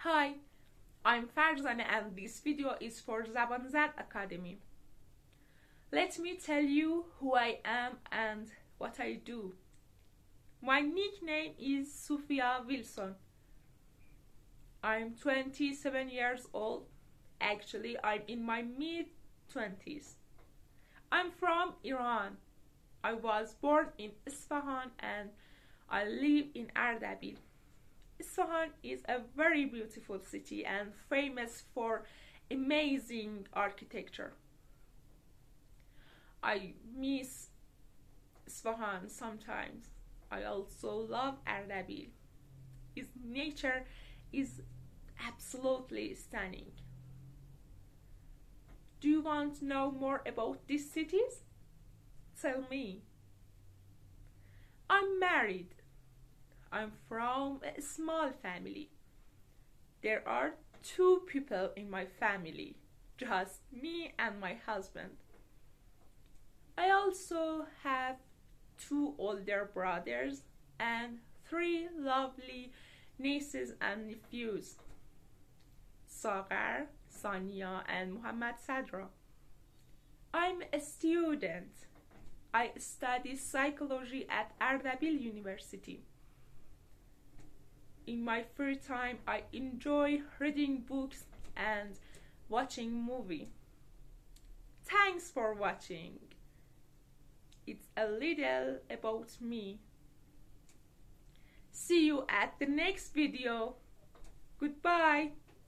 Hi, I'm Farzana and this video is for Zaban Zad Academy. Let me tell you who I am and what I do. My nickname is Sophia Wilson. I'm 27 years old. Actually, I'm in my mid-20s. I'm from Iran. I was born in Isfahan and I live in Ardabil. Isfahan is a very beautiful city and famous for amazing architecture. I miss Isfahan sometimes. I also love Ardabil. Its nature is absolutely stunning. Do you want to know more about these cities? Tell me. I'm married. I'm from a small family. There are 2 people in my family, just me and my husband. I also have 2 older brothers and 3 lovely nieces and nephews, Sagar, Sania, and Muhammad Sadra. I'm a student. I study psychology at Ardabil University. In my free time, I enjoy reading books and watching movies. Thanks for watching. It's a little about me. See you at the next video. Goodbye.